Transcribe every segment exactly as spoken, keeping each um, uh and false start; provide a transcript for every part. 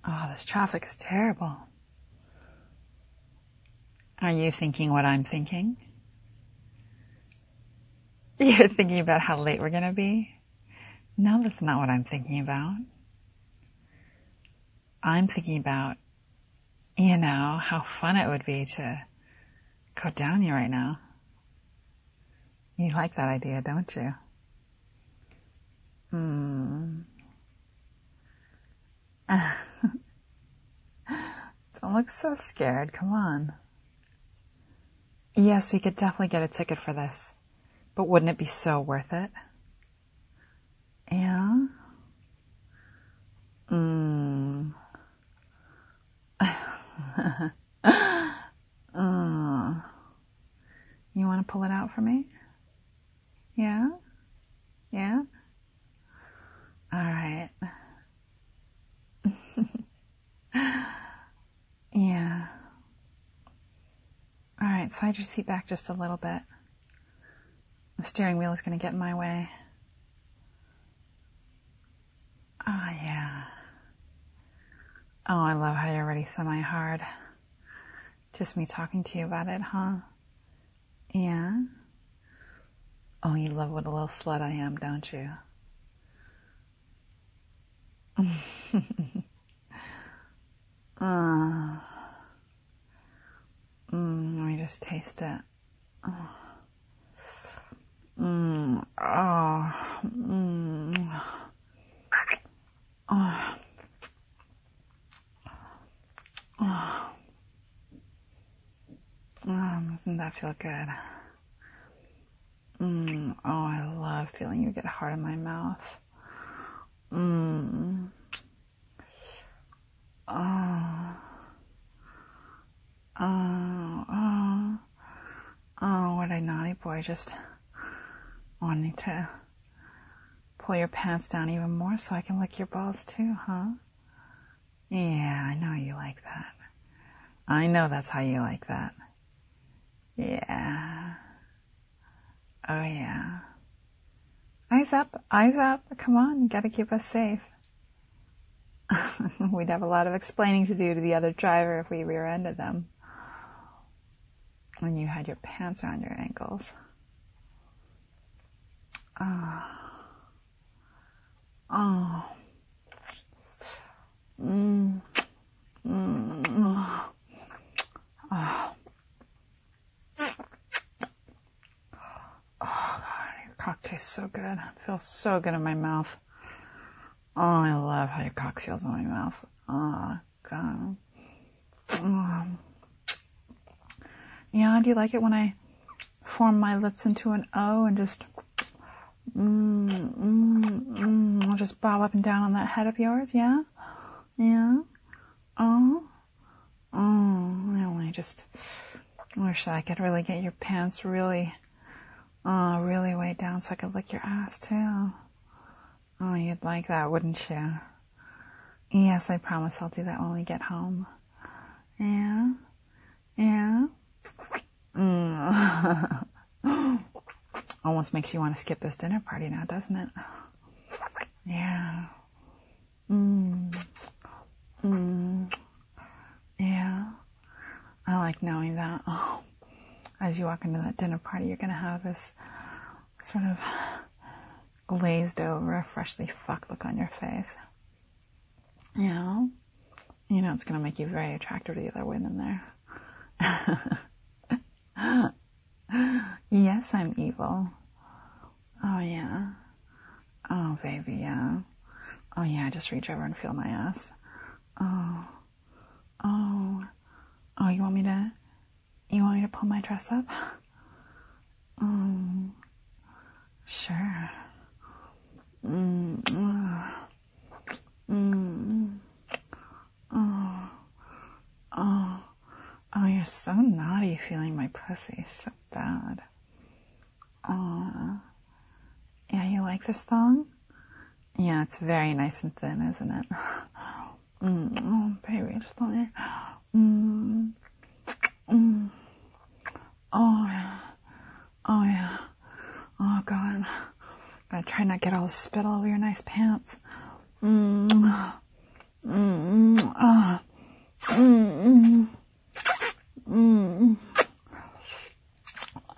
Oh, this traffic is terrible. Are you thinking what I'm thinking? You're thinking about how late we're going to be? No, that's not what I'm thinking about. I'm thinking about, you know, how fun it would be to go down you right now. You like that idea, don't you? Hmm. Don't look so scared. Come on. Yes, we could definitely get a ticket for this. But wouldn't it be so worth it? Yeah? Mm. mm. You want to pull it out for me? Yeah? Yeah? All right. Yeah. All right, slide your seat back just a little bit. The steering wheel is going to get in my way. Oh, yeah. Oh, I love how you're already semi-hard. Just me talking to you about it, huh? Yeah? Oh, you love what a little slut I am, don't you? uh, mm, let me just taste it. Oh. Mm, oh, mm, oh, oh, oh, doesn't that feel good? Mm, oh, I love feeling you get hard in my mouth. Mm, oh, oh, oh, oh, what a naughty boy, just wanting to pull your pants down even more so I can lick your balls too, huh? Yeah, I know you like that. I know that's how you like that. Yeah. Oh yeah. Eyes up, eyes up. Come on, you gotta keep us safe. We'd have a lot of explaining to do to the other driver if we rear-ended them. When you had your pants around your ankles. Oh. Oh. Mm. Mm. Oh. Oh. Oh, God, your cock tastes so good. It feels so good in my mouth. Oh, I love how your cock feels in my mouth. Oh, God. Oh. Yeah, do you like it when I form my lips into an O and just... Mm, mm, mm, I'll just bob up and down on that head of yours, yeah? Yeah? Oh? Oh, I only just wish I could really get your pants really, oh, really way down so I could lick your ass too. Oh, you'd like that, wouldn't you? Yes, I promise I'll do that when we get home. Yeah? Yeah? Mm. Almost makes you want to skip this dinner party now, doesn't it? Yeah. Mm. Mm. Yeah. I like knowing that. Oh, as you walk into that dinner party, you're going to have this sort of glazed over, freshly fucked look on your face. You know? You know it's going to make you very attractive to the other women there. Yes, I'm evil. Oh, yeah. Oh, baby, yeah. Oh, yeah, just reach over and feel my ass. Oh. Oh. Oh, you want me to, you want me to pull my dress up? Um, sure. Mm. Mm. Oh. Oh. Oh, you're so naughty feeling my pussy. So bad. Oh. Yeah, you like this thong? Yeah, it's very nice and thin, isn't it? Mm. Oh, baby, just let me... Mm. Mm. Oh, yeah. Oh, yeah. Oh, God. Gotta try not to get all the spit all over your nice pants. Mm. Mm.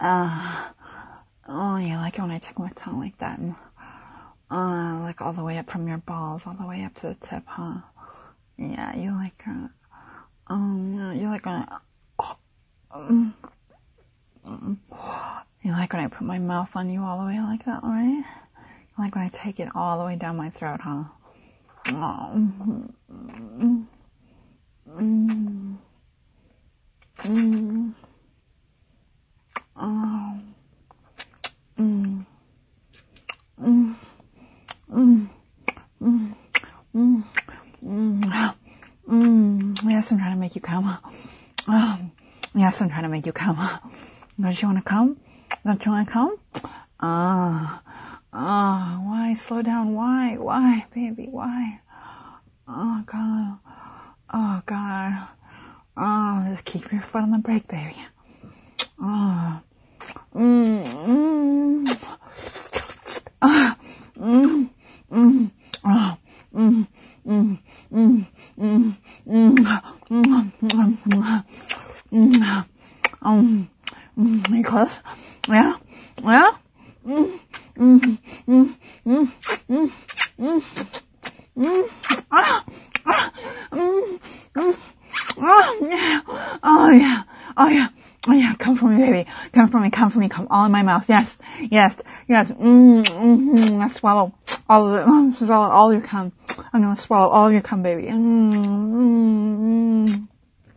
Uh, oh, you like it when I take my tongue like that, and uh, like all the way up from your balls, all the way up to the tip, huh? Yeah, you like, uh, um, you like when I, oh, um, um, you like when I put my mouth on you all the way like that, right? You like when I take it all the way down my throat, huh? Oh, mm, mm, mm, mm, oh, mm, mm, mm, mm, mm, mm, mm. Yes, I'm trying to make you come. Um, yes, I'm trying to make you come. Don't you want to come? Don't you want to come? Ah, ah, why? Slow down. Why? Why, baby? Why? Oh, God. Oh, God. Oh, just keep your foot on the brake, baby. Oh. Mm, mm. Ah, mm, mm. Oh, mm, mm, mm, mm, mm, mm, mm, mm. Um, mm, you close? Yeah? Yeah? Mm, mm, mm, mm, mm, mm, mm. Ah, ah, mm, mm. Oh, yeah. Oh, yeah. Oh, yeah. Oh, yeah. Come for me, baby. Come for me. Come for me. Come all in my mouth. Yes. Yes. Yes. Mm, mm, mm. I swallow all of it. Mm, swallow all your cum. I'm going to swallow all of your cum, baby. Mm, mm, mm.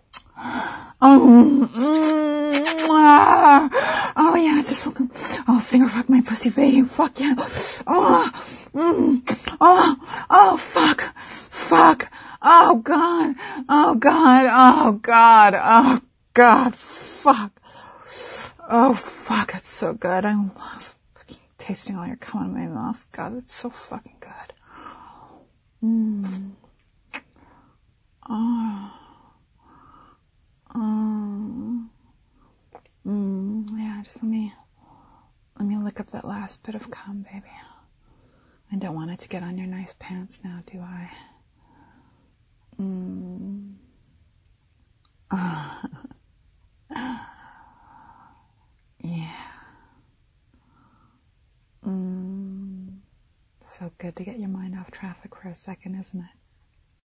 Oh, mm, ah. Oh, yeah. Just fucking, oh, finger fuck my pussy, baby. Fuck yeah. Oh, mm, oh, oh, fuck. Fuck. Oh, God. Oh, God. Oh, God. Oh, God. Fuck. Oh, fuck. It's so good. I love fucking tasting all your cum in my mouth. God, it's so fucking good. Mm. Oh. Oh. Mm. Yeah, just let me, let me lick up that last bit of cum, baby. I don't want it to get on your nice pants now, do I? Mm. Oh. Yeah. Mm. So good to get your mind off traffic for a second, isn't it?